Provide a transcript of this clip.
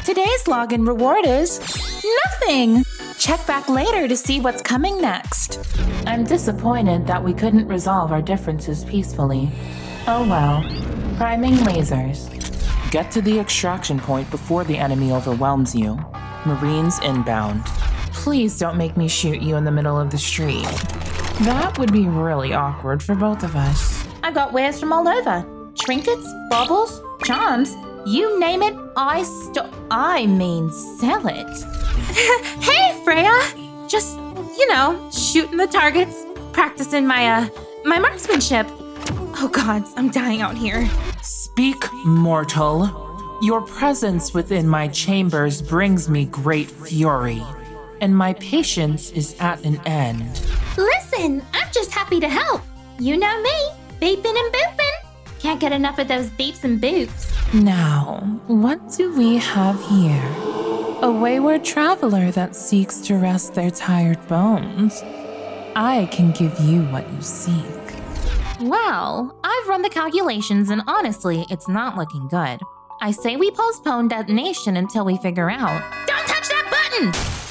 Today's login reward is nothing. Check back later to see what's coming next. I'm disappointed that we couldn't resolve our differences peacefully. Oh well. Priming lasers. Get to the extraction point before the enemy overwhelms you. Marines inbound. Please don't make me shoot you in the middle of the street. That would be really awkward for both of us. I've got wares from all over. Trinkets, baubles, charms. You name it, I mean sell it. Hey, Freya! Just, shooting the targets, practicing my marksmanship. Oh god, I'm dying out here. Speak, mortal. Your presence within my chambers brings me great fury, and my patience is at an end. Listen, I'm just happy to help. You know me, beeping and booping. Can't get enough of those beeps and boops. Now, what do we have here? A wayward traveler that seeks to rest their tired bones. I can give you what you seek. Well, I've run the calculations and honestly, it's not looking good. I say we postpone detonation until we figure out. Don't touch that button!